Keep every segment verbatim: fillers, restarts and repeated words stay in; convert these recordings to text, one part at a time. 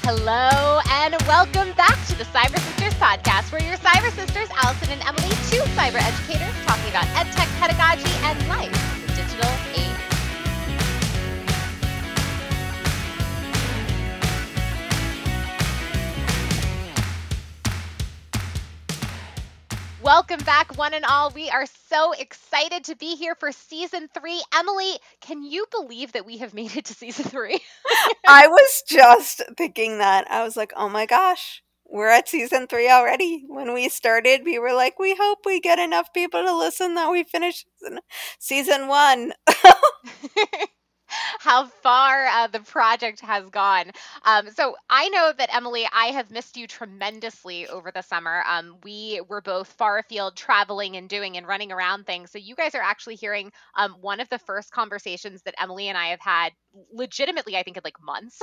Hello and welcome back to the Cyber Sisters podcast, where your cyber sisters, Allison and Emily, two cyber educators talking about edtech, pedagogy, and life in the digital age. Welcome back, one and all. We are so excited to be here for season three. Emily, can you believe that we have made it to season three? I was just thinking that. I was like, oh my gosh, we're at season three already. When we started, we were like, we hope we get enough people to listen that we finish season, season one. How far uh, the project has gone. Um, so I know that, Emily, I have missed you tremendously over the summer. Um, we were both far afield traveling and doing and running around things. So you guys are actually hearing um, one of the first conversations that Emily and I have had legitimately, I think, in like months.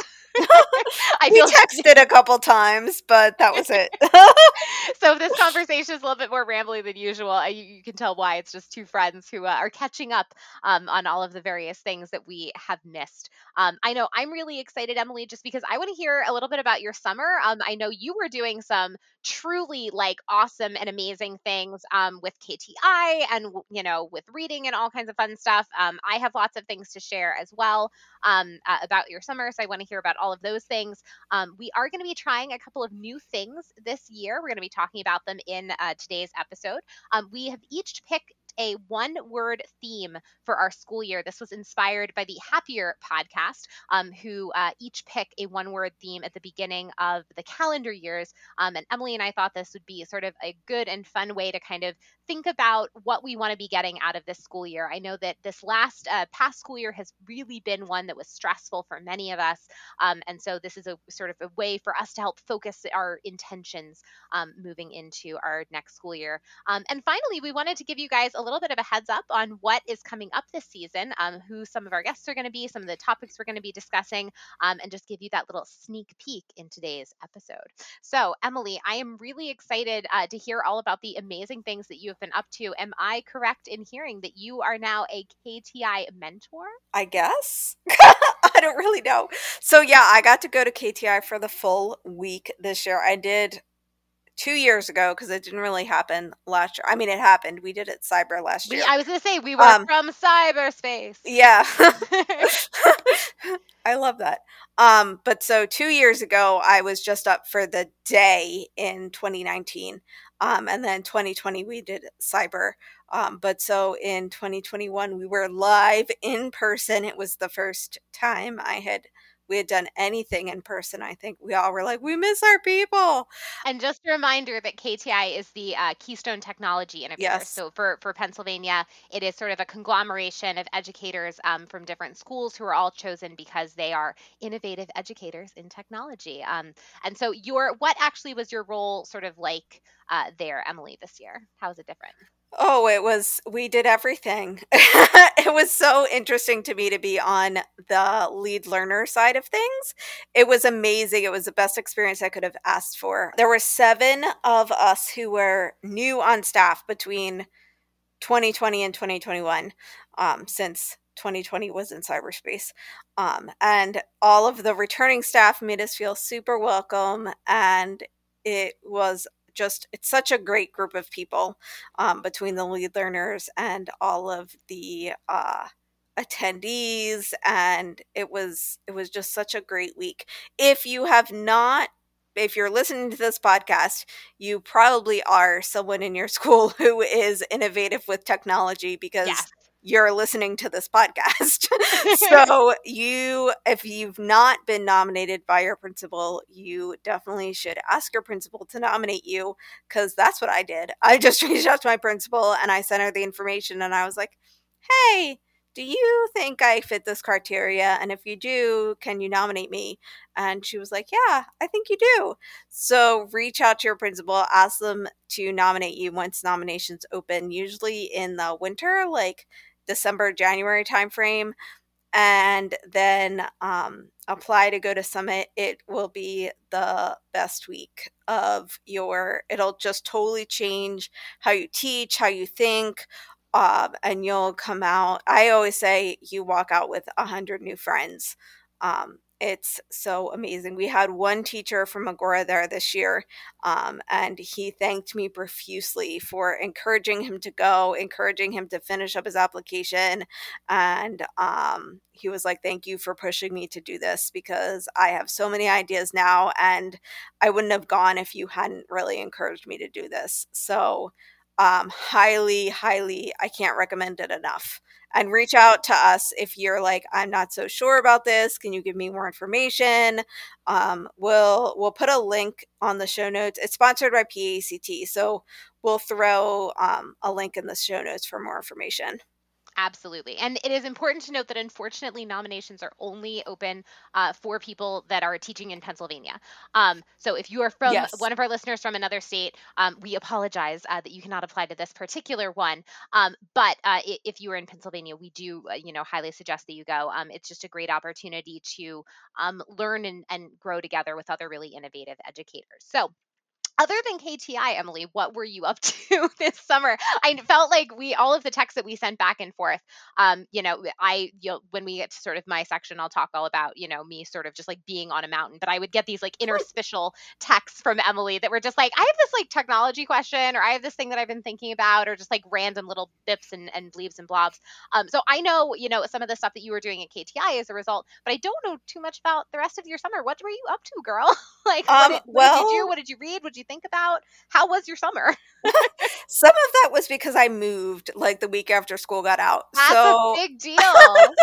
I We feel texted a couple times, but that was it. So if this conversation is a little bit more rambly than usual, uh, you, you can tell why. It's just two friends who uh, are catching up um, on all of the various things that we have missed. Um, I know I'm really excited, Emily, just because I want to hear a little bit about your summer. Um, I know you were doing some truly like awesome and amazing things um, with K T I and, you know, with reading and all kinds of fun stuff. Um, I have lots of things to share as well um, uh, about your summer. So I want to hear about all of those things. Um, we are going to be trying a couple of new things this year. We're going to be talking about them in uh, today's episode. Um, we have each picked a one word theme for our school year. This was inspired by the Happier podcast, um, who uh, each pick a one word theme at the beginning of the calendar years. Um, and Emily and I thought this would be sort of a good and fun way to kind of think about what we want to be getting out of this school year. I know that this last uh, past school year has really been one that was stressful for many of us. Um, and so this is a sort of a way for us to help focus our intentions um, moving into our next school year. Um, and finally, we wanted to give you guys a little bit of a heads up on what is coming up this season, um, who some of our guests are going to be, some of the topics we're going to be discussing, um, and just give you that little sneak peek in today's episode. So, Emily, I am really excited uh, to hear all about the amazing things that you have been up to. Am I correct in hearing that you are now a K T I mentor? I guess. I don't really know. So, yeah, I got to go to K T I for the full week this year. I did two years ago because it didn't really happen last year. I mean, it happened. We did it cyber last We, year. I was going to say, we were Um, from cyberspace. Yeah. I love that. Um, but so two years ago, I was just up for the day in twenty nineteen. Um, and then twenty twenty, we did cyber. Um, but so in twenty twenty-one, we were live in person. It was the first time I had we had done anything in person. I think we all were like, we miss our people. And just a reminder that K T I is the uh, Keystone Technology Innovator. Yes. So for, for Pennsylvania, it is sort of a conglomeration of educators um, from different schools who are all chosen because they are innovative educators in technology. Um, and so your what actually was your role sort of like uh, there, Emily, this year? How is it different? Oh, it was, we did everything. It was so interesting to me to be on the lead learner side of things. It was amazing. It was the best experience I could have asked for. There were seven of us who were new on staff between twenty twenty and twenty twenty-one, um, since twenty twenty was in cyberspace. Um, and all of the returning staff made us feel super welcome. And it was just, it's such a great group of people um, between the lead learners and all of the uh, attendees. And it was, it was just such a great week. If you have not if you're listening to this podcast, you probably are someone in your school who is innovative with technology because Yes. you're listening to this podcast. So you, if you've not been nominated by your principal, you definitely should ask your principal to nominate you, because that's what I did. I just reached out to my principal and I sent her the information and I was like, hey, do you think I fit this criteria? And if you do, can you nominate me? And she was like, yeah, I think you do. So reach out to your principal, ask them to nominate you once nominations open, usually in the winter, like December, January timeframe. And then um, apply to go to Summit. It will be the best week of your, it'll just totally change how you teach, how you think. Um, and you'll come out, I always say you walk out with a hundred new friends. Um, It's so amazing. We had one teacher from Agora there this year, um, and he thanked me profusely for encouraging him to go, encouraging him to finish up his application. And um, he was like, "Thank you for pushing me to do this because I have so many ideas now, and I wouldn't have gone if you hadn't really encouraged me to do this." So, um, highly, highly, I can't recommend it enough. And reach out to us if you're like, I'm not so sure about this. Can you give me more information? Um, we'll we'll put a link on the show notes. It's sponsored by P A C T, so we'll throw um, a link in the show notes for more information. Absolutely. And it is important to note that unfortunately, nominations are only open uh, for people that are teaching in Pennsylvania. Um, so if you are from Yes. one of our listeners from another state, um, we apologize uh, that you cannot apply to this particular one. Um, but uh, i- if you are in Pennsylvania, we do, uh, you know, highly suggest that you go. Um, it's just a great opportunity to um, learn and, and grow together with other really innovative educators. So, other than K T I, Emily, what were you up to this summer? I felt like we all of the texts that we sent back and forth. Um, you know, I you know, when we get to sort of my section, I'll talk all about you know me sort of just like being on a mountain. But I would get these like interstitial texts from Emily that were just like, I have this like technology question, or I have this thing that I've been thinking about, or just like random little bips and and bleeps and blobs. Um, so I know you know some of the stuff that you were doing at K T I as a result, but I don't know too much about the rest of your summer. What were you up to, girl? Like, what Um, did what did you do? well, What did you read? What did you think about? How was your summer? some of that was because I moved like the week after school got out. That's a So big deal.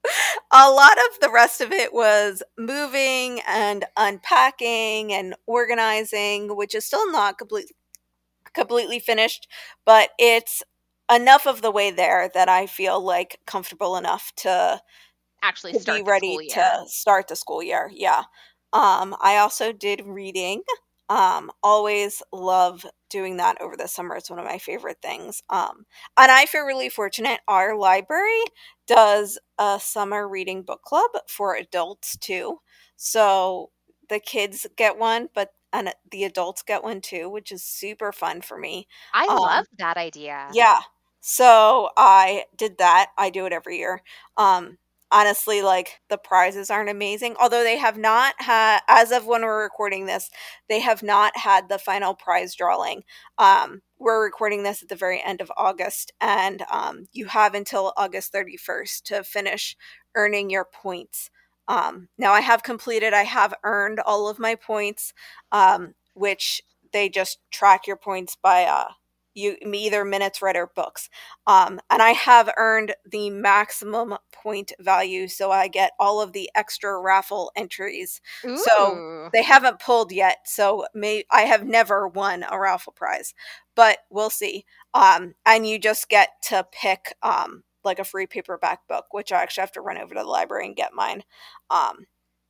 a lot of the rest of it was moving and unpacking and organizing, which is still not complete, completely finished, but it's enough of the way there that I feel like comfortable enough to Actually to be start the school ready year. to start the school year. Yeah. Um, I also did reading. Um, always love doing that over the summer. It's one of my favorite things. Um, and I feel really fortunate. Our library does a summer reading book club for adults too. So the kids get one, but and the adults get one too, which is super fun for me. I love Um, that idea. yeah. So I did that. I do it every year. Um, honestly, like the prizes aren't amazing, although they have not had, as of when we're recording this, they have not had the final prize drawing. Um, we're recording this at the very end of August, and um, you have until August thirty-first to finish earning your points. Um, now I have completed, I have earned all of my points, um, which they just track your points by uh, you either minutes read or books. Um, and I have earned the maximum point value, so I get all of the extra raffle entries. So Ooh. they haven't pulled yet, so may I have never won a raffle prize, but we'll see. Um, and you just get to pick um, like a free paperback book, which I actually have to run over to the library and get mine. Um,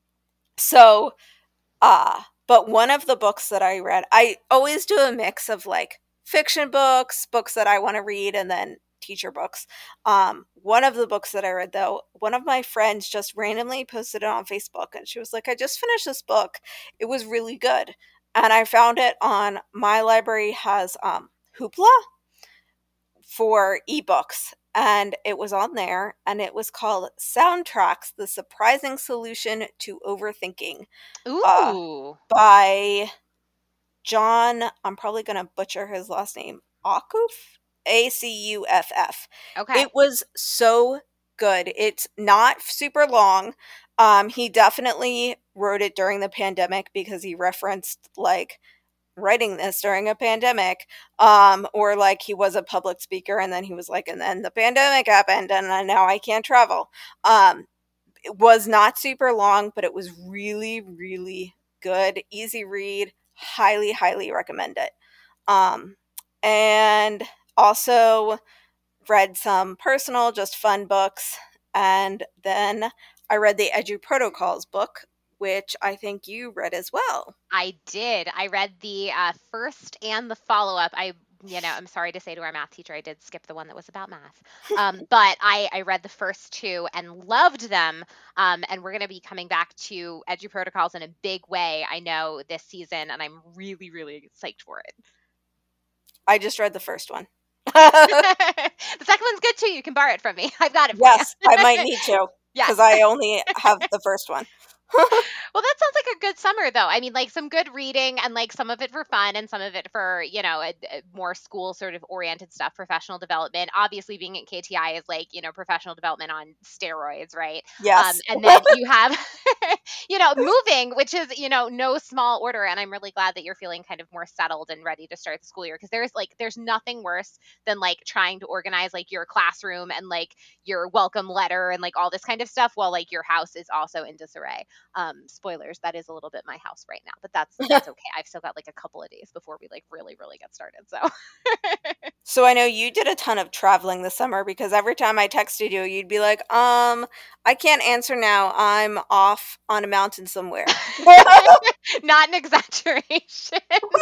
so uh, but one of the books that I read, I always do a mix of like fiction books, books that I want to read, and then teacher books. Um, one of the books that I read, though, one of my friends just randomly posted it on Facebook, and she was like, I just finished this book. It was really good. And I found it on my library has um, Hoopla for ebooks, and it was on there, and it was called Soundtracks: The Surprising Solution to Overthinking, uh, Ooh. by John, I'm probably going to butcher his last name, Acuff? A C U F F. Okay. It was so good. It's not super long. Um, he definitely wrote it during the pandemic because he referenced like writing this during a pandemic, um, or like he was a public speaker and then he was like, and then the pandemic happened and then now I can't travel. Um, it was not super long, but it was really, really good. Easy read. Highly, highly recommend it. Um, and also read some personal, just fun books. And then I read the Edu Protocols book, which I think you read as well. I did. I read the uh, first and the follow up. I, you know, I'm sorry to say to our math teacher, I did skip the one that was about math. Um, but I, I read the first two and loved them. Um, and we're going to be coming back to Edu Protocols in a big way, I know, this season. And I'm really, really psyched for it. I just read the first one. The second one's good too. You can borrow it from me. I've got it for Yes, you. I might need to Yes. because I only have the first one. Well, that sounds like a good summer, though. I mean, like some good reading and like some of it for fun and some of it for, you know, a, a more school sort of oriented stuff, professional development. Obviously, being at K T I is like, you know, professional development on steroids, right? Um, Yes. and then you have, you know, moving, which is, you know, no small order. And I'm really glad that you're feeling kind of more settled and ready to start the school year because there's like, there's nothing worse than like trying to organize like your classroom and like your welcome letter and like all this kind of stuff while like your house is also in disarray. Um, spoilers, that is a little bit my house right now, but that's that's okay. I've still got like a couple of days before we like really, really get started. So So I know you did a ton of traveling this summer because every time I texted you, you'd be like, um, I can't answer now. I'm off on a mountain somewhere. not an exaggeration.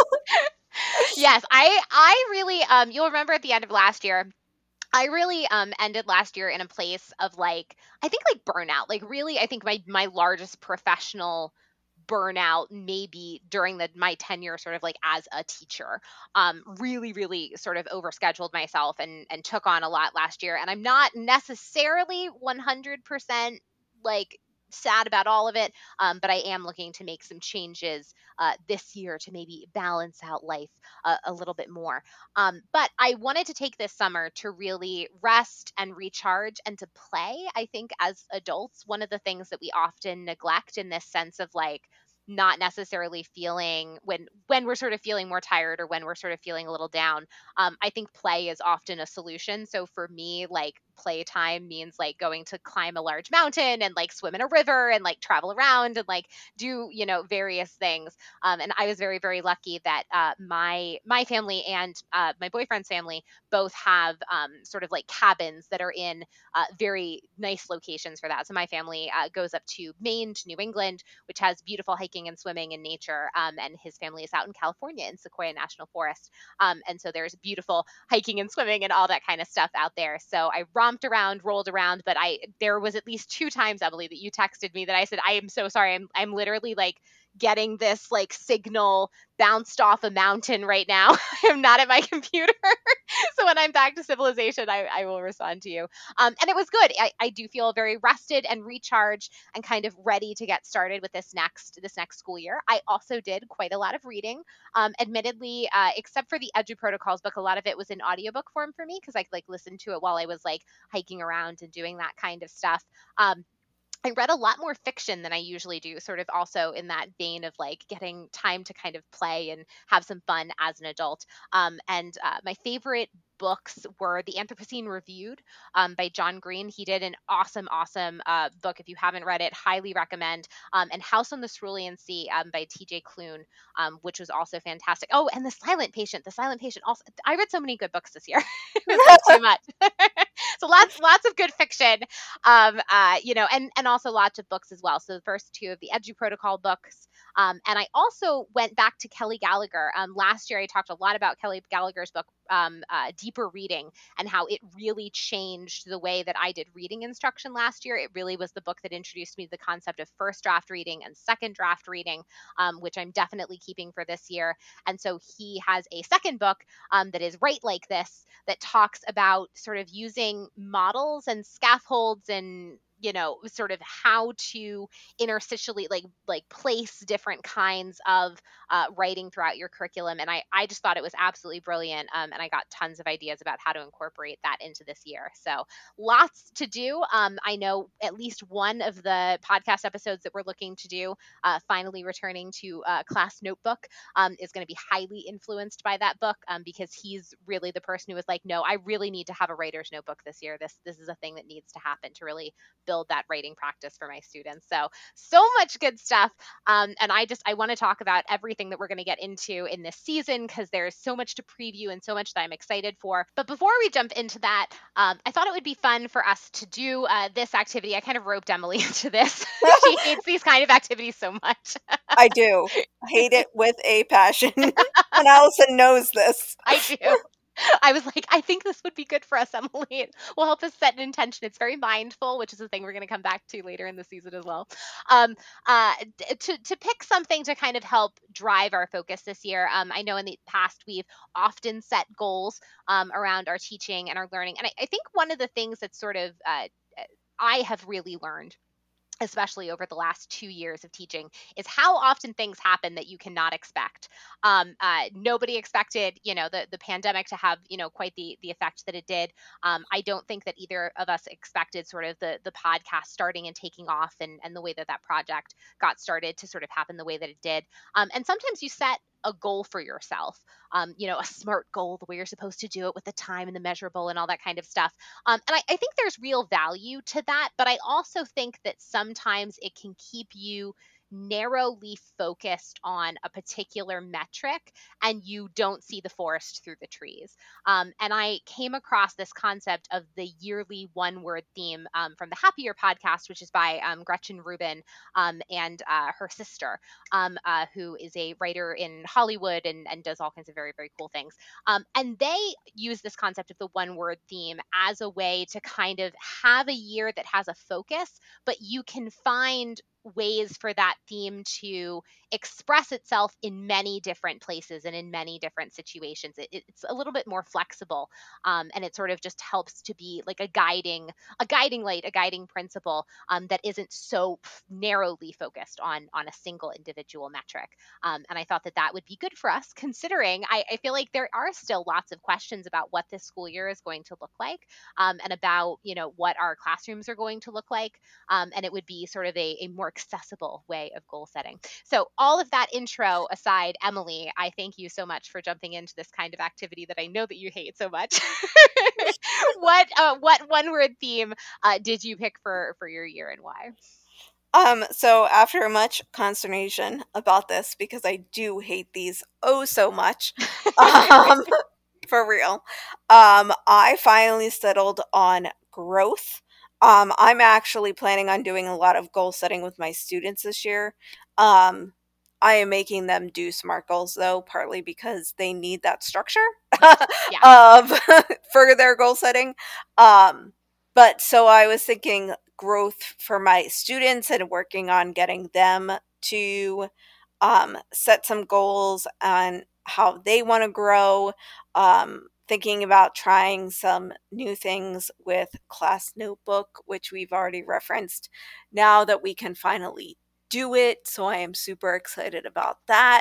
Yes, I I really um you'll remember at the end of last year, I really um ended last year in a place of like I think like burnout. Like really I think my my largest professional burnout maybe during the my tenure sort of like as a teacher. Um really really sort of overscheduled myself and and took on a lot last year and I'm not necessarily one hundred percent like sad about all of it, um, but I am looking to make some changes uh, this year to maybe balance out life a, a little bit more. Um, but I wanted to take this summer to really rest and recharge and to play. I think as adults, one of the things that we often neglect in this sense of like not necessarily feeling when when we're sort of feeling more tired or when we're sort of feeling a little down, um, I think play is often a solution. So for me, like playtime means like going to climb a large mountain and like swim in a river and like travel around and like do you know various things. Um, and I was very, very lucky that uh, my my family and uh, my boyfriend's family both have um, sort of like cabins that are in uh, very nice locations for that. So my family uh, goes up to Maine, to New England, which has beautiful hiking and swimming and nature. Um, and his family is out in California in Sequoia National Forest. Um, and so there's beautiful hiking and swimming and all that kind of stuff out there. So I romped around, rolled around, but I there was at least two times, Emily, that you texted me that I said, I am so sorry. I'm I'm literally like getting this like signal bounced off a mountain right now. I'm not at my computer. So when I'm back to civilization, I, I will respond to you. Um, and it was good. I, I do feel very rested and recharged and kind of ready to get started with this next this next school year. I also did quite a lot of reading. Um, admittedly, uh, except for the Edu Protocols book, a lot of it was in audiobook form for me because I like listened to it while I was like hiking around and doing that kind of stuff. Um, I read a lot more fiction than I usually do, sort of also in that vein of like getting time to kind of play and have some fun as an adult. Um, and uh, my favorite books were The Anthropocene Reviewed um, by John Green. He did an awesome, awesome uh, book. If you haven't read it, highly recommend. Um, and House on the Cerulean Sea um, by T J Klune, um, which was also fantastic. Oh, and The Silent Patient. The Silent Patient also. I read so many good books this year. It was like too much. So lots, lots of good fiction um, uh, you know, and and also lots of books as well. So the first two of the Edu Protocol books, um, and I also went back to Kelly Gallagher. Um, last year, I talked a lot about Kelly Gallagher's book, um, uh, Deeper Reading, and how it really changed the way that I did reading instruction last year. It really was the book that introduced me to the concept of first draft reading and second draft reading, um, which I'm definitely keeping for this year. And so he has a second book um, that is Write Like This that talks about sort of using models and scaffolds and you know sort of how to interstitially like like place different kinds of uh, writing throughout your curriculum and i i just thought it was absolutely brilliant um, and I got tons of ideas about how to incorporate that into this year. So lots to do. um, I know at least one of the podcast episodes that we're looking to do, uh, finally returning to uh, class notebook, um, is going to be highly influenced by that book um, because he's really the person who was like, no, I really need to have a writer's notebook this year. This this is a thing that needs to happen to really build that writing practice for my students. So so much good stuff. Um, and I just I want to talk about everything that we're going to get into in this season because there's so much to preview and so much that I'm excited for. But before we jump into that, um, I thought it would be fun for us to do uh, this activity. I kind of roped Emily into this. She hates these kind of activities so much. I do. I hate it with a passion. And Allison knows this. I do. I was like, I think this would be good for us, Emily. It will help us set an intention. It's very mindful, which is a thing we're going to come back to later in the season as well. Um, uh, d- to to pick something to kind of help drive our focus this year. Um, I know in the past we've often set goals um, around our teaching and our learning, and I, I think one of the things that sort of uh, I have really learned especially over the last two years of teaching, is how often things happen that you cannot expect. Um, uh, nobody expected, you know, the the pandemic to have, you know, quite the the effect that it did. Um, I don't think that either of us expected sort of the the podcast starting and taking off, and and the way that that project got started to sort of happen the way that it did. Um, and sometimes you set a goal for yourself, um, you know, a SMART goal, the way you're supposed to do it with the time and the measurable and all that kind of stuff. Um, and I, I think there's real value to that, but I also think that sometimes it can keep you narrowly focused on a particular metric and you don't see the forest through the trees. Um, and I came across this concept of the yearly one word theme um, from the Happier podcast, which is by um, Gretchen Rubin um, and uh, her sister, um, uh, who is a writer in Hollywood and, and does all kinds of very, very cool things. Um, and they use this concept of the one word theme as a way to kind of have a year that has a focus, but you can find ways for that theme to express itself in many different places and in many different situations. It, it's a little bit more flexible, um, and it sort of just helps to be like a guiding, a guiding light, a guiding principle um, that isn't so narrowly focused on on a single individual metric. Um, and I thought that that would be good for us, considering I, I feel like there are still lots of questions about what this school year is going to look like, um, and about, you know, what our classrooms are going to look like. Um, and it would be sort of a, a more accessible way of goal setting. So, all of that intro aside, Emily, I thank you so much for jumping into this kind of activity that I know that you hate so much. what uh, what one word theme uh, did you pick for for your year, and why? Um, so after much consternation about this, because I do hate these oh so much, um, for real, um, I finally settled on growth. Um, I'm actually planning on doing a lot of goal setting with my students this year. Um, I am making them do SMART goals though, partly because they need that structure Yeah. of for their goal setting. Um, but so I was thinking growth for my students and working on getting them to um, set some goals on how they want to grow. Um, thinking about trying some new things with Class Notebook, which we've already referenced, now that we can finally do it. So I am super excited about that.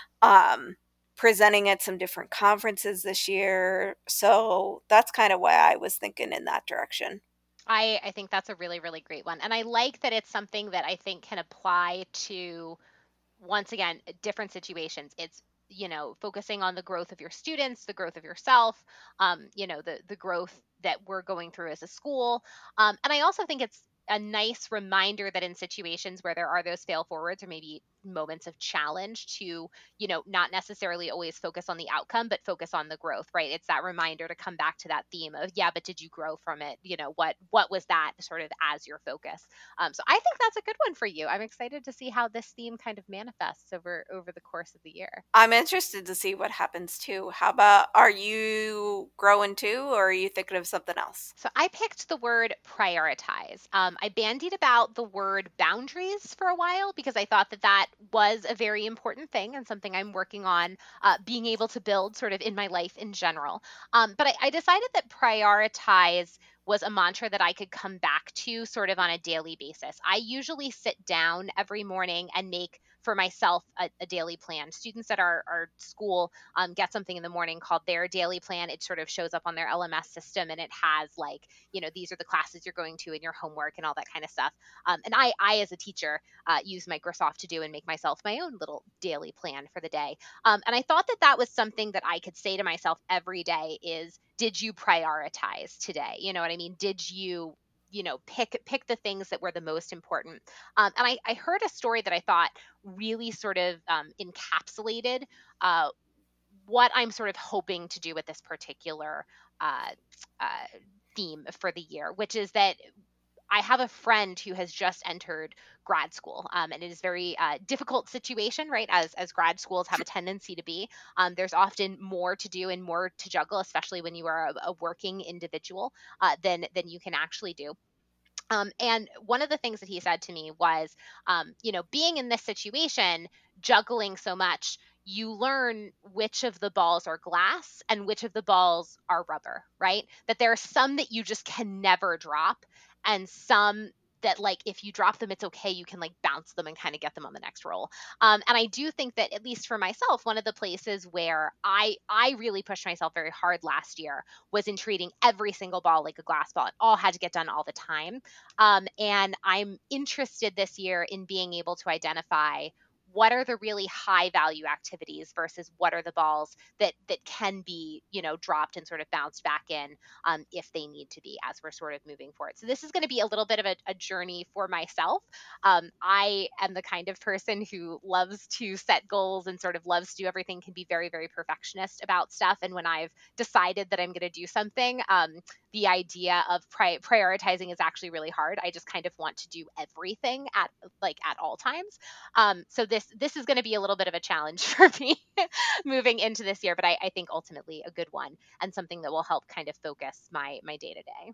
Um, presenting at some different conferences this year. So that's kind of why I was thinking in that direction. I, I think that's a really, really great one. And I like that it's something that I think can apply to, once again, different situations. It's, you know, focusing on the growth of your students, the growth of yourself, um, you know, the the growth that we're going through as a school. Um, and I also think it's a nice reminder that in situations where there are those fail forwards or maybe moments of challenge, to, you know, not necessarily always focus on the outcome, but focus on the growth, right? It's that reminder to come back to that theme of, yeah, but did you grow from it? You know, what what was that sort of as your focus? Um, so I think that's a good one for you. I'm excited to see how this theme kind of manifests over over the course of the year. I'm interested to see what happens too. How about, are you growing too, or are you thinking of something else? So I picked the word prioritize. Um, I bandied about the word boundaries for a while because I thought that that was a very important thing and something I'm working on uh, being able to build sort of in my life in general. Um, but I, I decided that prioritize was a mantra that I could come back to sort of on a daily basis. I usually sit down every morning and make for myself a, a daily plan. Students at our, our school um, get something in the morning called their daily plan. It sort of shows up on their L M S system, and it has like, you know, these are the classes you're going to and your homework and all that kind of stuff. Um, and I, I, as a teacher, uh, use Microsoft to do and make myself my own little daily plan for the day. Um, and I thought that that was something that I could say to myself every day is, did you prioritize today? You know what I mean? Did you you know pick pick the things that were the most important? Um, and I, I heard a story that I thought really sort of um, encapsulated uh, what I'm sort of hoping to do with this particular uh, uh, theme for the year, which is that I have a friend who has just entered grad school, um, and it is a very uh, difficult situation, right? As as grad schools have a tendency to be, um, there's often more to do and more to juggle, especially when you are a, a working individual, uh, than than you can actually do. Um, and one of the things that he said to me was, um, you know, being in this situation, juggling so much, you learn which of the balls are glass and which of the balls are rubber, right? That there are some that you just can never drop, and some that like if you drop them, it's okay. You can like bounce them and kind of get them on the next roll. Um, and I do think that at least for myself, one of the places where I I really pushed myself very hard last year was in treating every single ball like a glass ball. It all had to get done all the time. Um, and I'm interested this year in being able to identify what are the really high value activities versus what are the balls that that can be, you know, dropped and sort of bounced back in, um, if they need to be, as we're sort of moving forward. So this is going to be a little bit of a, a journey for myself. um, I am the kind of person who loves to set goals and sort of loves to do everything, can be very very perfectionist about stuff, and when I've decided that I'm going to do something, um, the idea of pri- prioritizing is actually really hard. I just kind of want to do everything at like at all times. Um, so this this is going to be a little bit of a challenge for me moving into this year, but I, I think ultimately a good one and something that will help kind of focus my my day to day.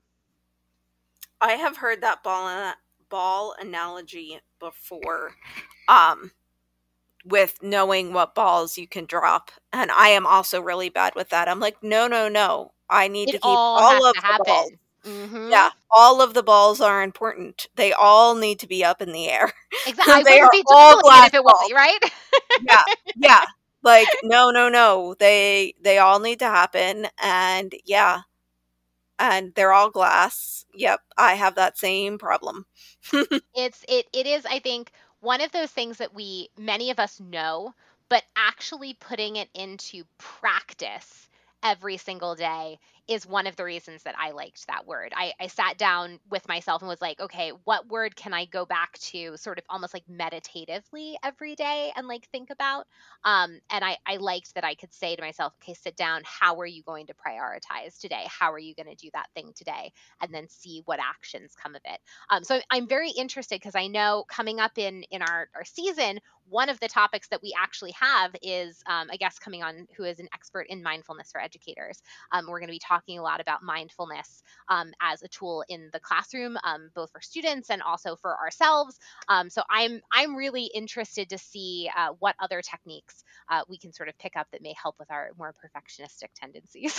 I have heard that ball ball analogy before, um, with knowing what balls you can drop, and I am also really bad with that. I'm like, no, no, no. I need It to keep all has all of to the balls. happen. Hmm. Yeah, all of the balls are important. They all need to be up in the air. Exactly. I They wouldn't are be all doing it glass if it balls. wasn't right. Yeah, yeah. Like, no, no, no. They they all need to happen, and yeah, and they're all glass. Yep, I have that same problem. It's it it is, I think, one of those things that we many of us know, but actually putting it into practice every single day is one of the reasons that I liked that word. I, I sat down with myself and was like, okay, what word can I go back to sort of almost like meditatively every day and like think about? Um, and I, I liked that I could say to myself, okay, sit down. How are you going to prioritize today? How are you going to do that thing today? And then see what actions come of it. Um, so I'm very interested because I know coming up in in our, our season, one of the topics that we actually have is um, a guest coming on who is an expert in mindfulness for educators. Um, we're going to be talking a lot about mindfulness um, as a tool in the classroom, um, both for students and also for ourselves. Um, so I'm I'm really interested to see uh, what other techniques uh, we can sort of pick up that may help with our more perfectionistic tendencies.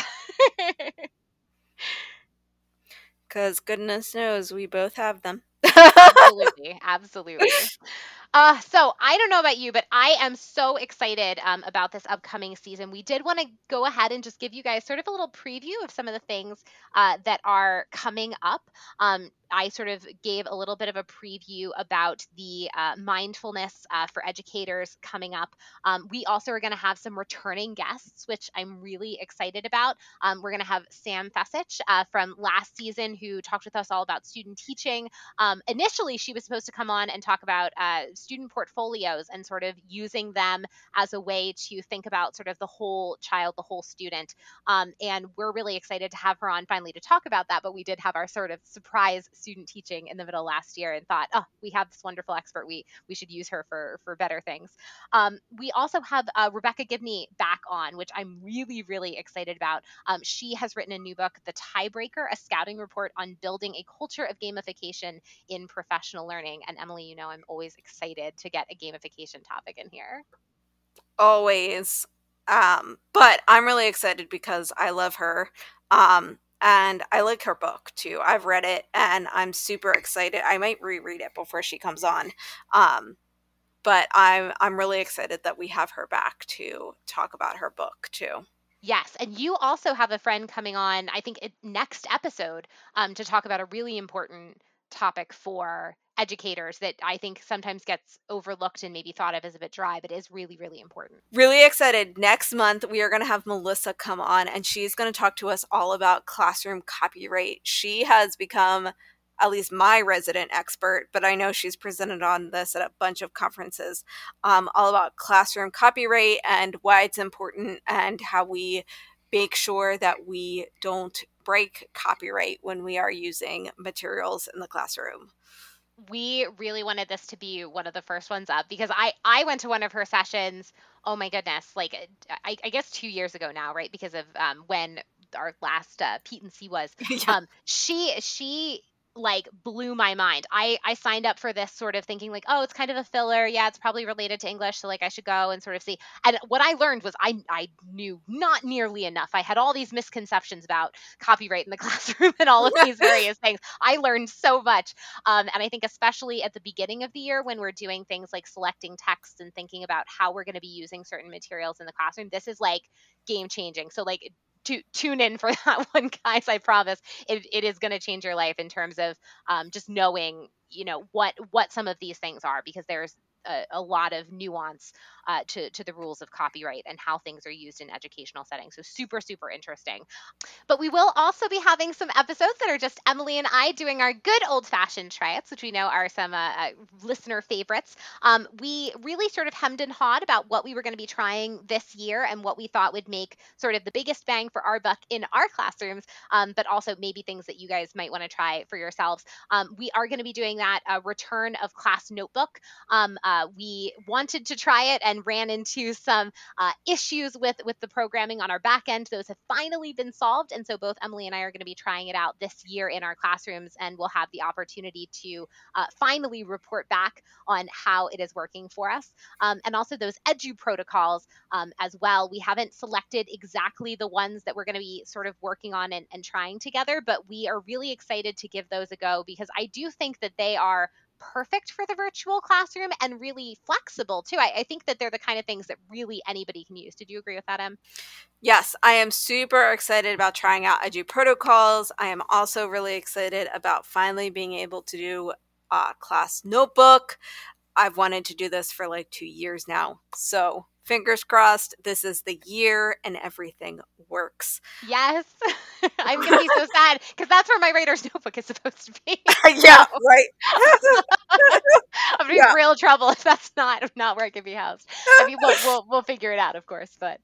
Because goodness knows we both have them. Absolutely, absolutely. Uh, so I don't know about you, but I am so excited um, about this upcoming season. We did want to go ahead and just give you guys sort of a little preview of some of the things uh, that are coming up. Um, I sort of gave a little bit of a preview about the uh, mindfulness uh, for educators coming up. Um, we also are going to have some returning guests, which I'm really excited about. Um, we're going to have Sam Fessich uh, from last season, who talked with us all about student teaching. Um, initially, she was supposed to come on and talk about uh, student portfolios and sort of using them as a way to think about sort of the whole child, the whole student. Um, and we're really excited to have her on finally to talk about that. But we did have our sort of surprise student teaching in the middle of last year and thought, oh, we have this wonderful expert. We we should use her for for better things. Um, we also have uh, Rebecca Gibney back on, which I'm really really excited about. Um, she has written a new book, The Tiebreaker: A Scouting Report on Building a Culture of Gamification in Professional Learning. And Emily, you know, I'm always excited to get a gamification topic in here. Always. Um, but I'm really excited because I love her. Um, and I like her book too. I've read it and I'm super excited. I might reread it before she comes on. Um, but I'm I'm really excited that we have her back to talk about her book too. Yes, and you also have a friend coming on, I think, it, next episode um, to talk about a really important topic for educators that I think sometimes gets overlooked and maybe thought of as a bit dry, but is really, really important. Really excited. Next month, we are going to have Melissa come on, and she's going to talk to us all about classroom copyright. She has become at least my resident expert, but I know she's presented on this at a bunch of conferences, um, all about classroom copyright and why it's important and how we make sure that we don't break copyright when we are using materials in the classroom. We really wanted this to be one of the first ones up because I I went to one of her sessions. Oh my goodness, like uh, I, I guess two years ago now, right? Because of um, when our last uh, Pete and C was. Yeah. Um, she she like blew my mind. I I signed up for this sort of thinking like, oh, it's kind of a filler. Yeah, it's probably related to English, so like I should go and sort of see. And what I learned was I I knew not nearly enough. I had all these misconceptions about copyright in the classroom and all of these various things. I learned so much. Um, and I think especially at the beginning of the year when we're doing things like selecting text and thinking about how we're going to be using certain materials in the classroom, this is like game changing. So like to tune in for that one, guys. I promise it, it is going to change your life in terms of um, just knowing, you know, what what some of these things are, because there's a, a lot of nuance uh, to to the rules of copyright and how things are used in educational settings. So super super interesting. But we will also be having some episodes that are just Emily and I doing our good old fashioned tryouts, which we know are some uh, uh, listener favorites. Um, we really sort of hemmed and hawed about what we were going to be trying this year and what we thought would make sort of the biggest bang for our buck in our classrooms, um, but also maybe things that you guys might want to try for yourselves. Um, we are going to be doing that uh, return of class notebook. Um, uh, we wanted to try it and ran into some uh, issues with with the programming on our back end. Those have finally been solved, and so both Emily and I are going to be trying it out this year in our classrooms, and we'll have the opportunity to uh, finally report back on how it is working for us. Um, and also those edu protocols um, as well. We haven't selected exactly the ones that we're going to be sort of working on and, and trying together, but we are really excited to give those a go, because I do think that they are perfect for the virtual classroom and really flexible too. I, I think that they're the kind of things that really anybody can use. Did you agree with that, Em? Yes, I am super excited about trying out Edu Protocols. I am also really excited about finally being able to do a class notebook. I've wanted to do this for like two years now. So fingers crossed, this is the year and everything works. Yes. I'm going to be so sad because that's where my writer's notebook is supposed to be. Yeah, So right. I'm going to be Yeah. in real trouble if that's not not where it can be housed. I mean, we'll, we'll, we'll figure it out, of course, but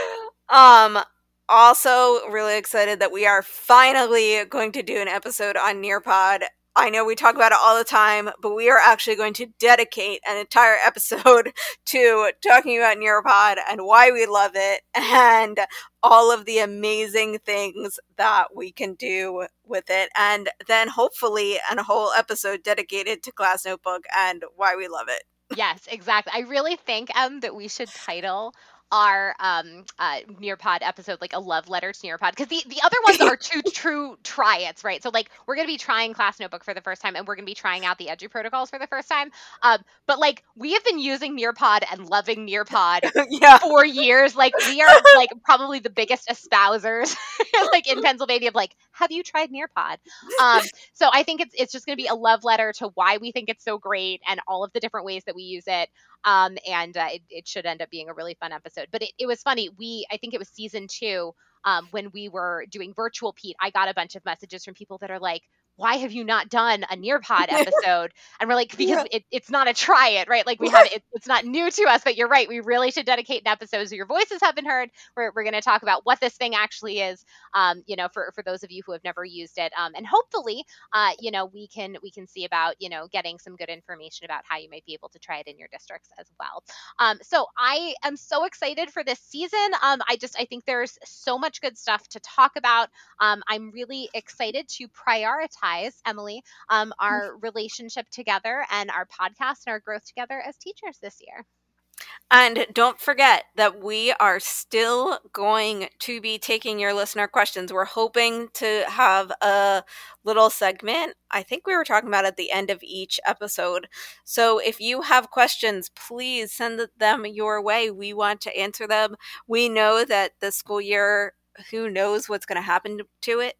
Um, also really excited that we are finally going to do an episode on Nearpod. I know we talk about it all the time, but we are actually going to dedicate an entire episode to talking about Nearpod and why we love it and all of the amazing things that we can do with it. And then hopefully a whole episode dedicated to Class Notebook and why we love it. yes, exactly. I really think um that we should title our um uh Nearpod episode like a love letter to Nearpod, because the, the other ones are two true try-its, right? So like we're gonna be trying Class Notebook for the first time, and we're gonna be trying out the Edu protocols for the first time. Um, but like we have been using Nearpod and loving Nearpod Yeah. for years. Like we are like probably the biggest espousers like in Pennsylvania of like, have you tried Nearpod? Um, so I think it's it's just gonna be a love letter to why we think it's so great and all of the different ways that we use it. Um, and uh, it, it should end up being a really fun episode. But it, it was funny. We, I think it was season two, um, when we were doing Virtual Pete, I got a bunch of messages from people that are like, why have you not done a Nearpod episode? And we're like, because Yeah. it, it's not a try it, right? Like we have it, it's not new to us, but you're right. We really should dedicate an episode so your voices have been heard. We're, we're going to talk about what this thing actually is, um, you know, for, for those of you who have never used it. Um, and hopefully, uh, you know, we can, we can see about, you know, getting some good information about how you might be able to try it in your districts as well. Um, so I am so excited for this season. Um, I just, I think there's so much good stuff to talk about. Um, I'm really excited to prioritize, Emily, um, our relationship together and our podcast and our growth together as teachers this year. And don't forget that we are still going to be taking your listener questions. We're hoping to have a little segment, I think we were talking about at the end of each episode. So if you have questions, please send them your way. We want to answer them. We know that the school year, who knows what's going to happen to it.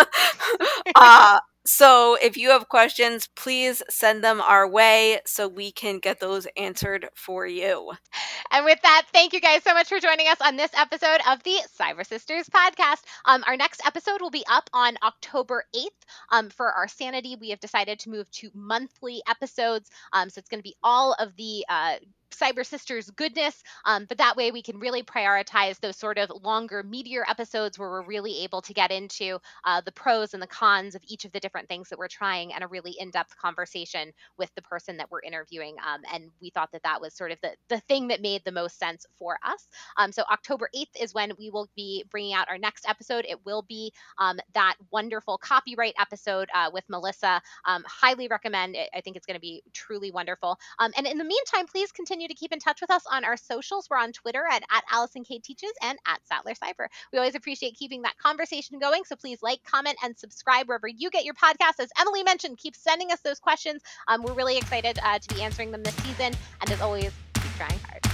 uh, so if you have questions, please send them our way so we can get those answered for you. And with that, thank you guys so much for joining us on this episode of the Cyber Sisters podcast. Um, our next episode will be up on October eighth. Um, for our sanity, we have decided to move to monthly episodes. Um, so it's going to be all of the uh, Cyber Sisters goodness, um, but that way we can really prioritize those sort of longer, meatier episodes where we're really able to get into uh, the pros and the cons of each of the different things that we're trying and a really in-depth conversation with the person that we're interviewing. Um, and we thought that that was sort of the, the thing that made the most sense for us. Um, so October eighth is when we will be bringing out our next episode. It will be um, that wonderful copyright episode uh, with Melissa. Um, highly recommend it. I think it's going to be truly wonderful. Um, and in the meantime, please continue to keep in touch with us on our socials. We're on Twitter at, at Allison K Teaches and at Sattler Cyber. We always appreciate keeping that conversation going. So please like, comment, and subscribe wherever you get your podcasts. As Emily mentioned, keep sending us those questions. Um, we're really excited uh, to be answering them this season. And as always, keep trying hard.